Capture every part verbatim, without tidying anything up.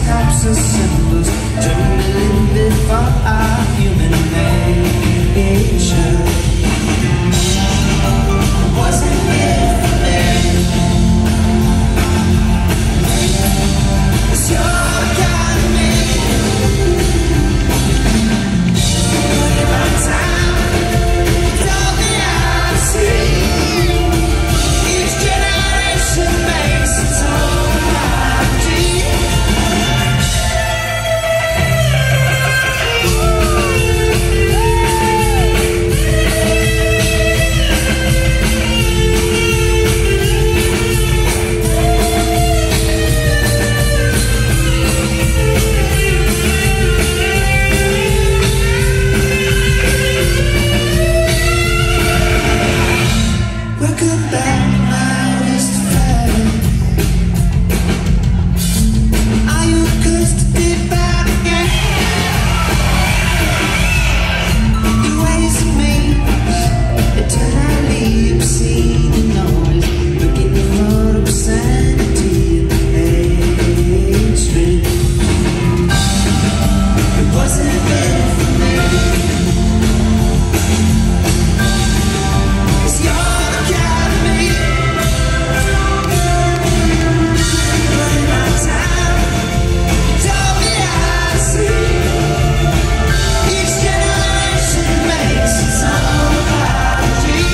types of symbols trembling before our human nature. Wasn't it for me? It's your kind of me. Put it on time. Told me I see. Each generation makes its own melody. Welcome back, my waste friend. Are you cursed to be back again? You ways and means eternally obscene and noise, looking for obscenity and hatred. It wasn't meant for me. It's your academy. Put it on time. Told me I see. Each generation makes its own apology.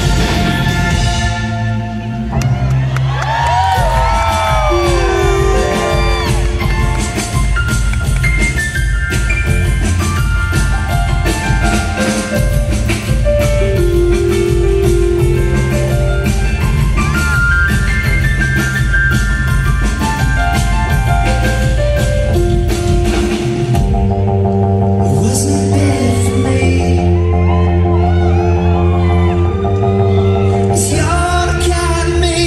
It wasn't meant for me. It's your academy.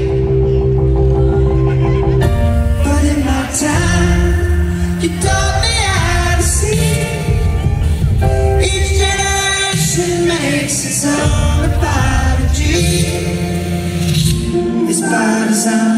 But in my time, you taught me how to see. Each generation makes its own apology. It's by design.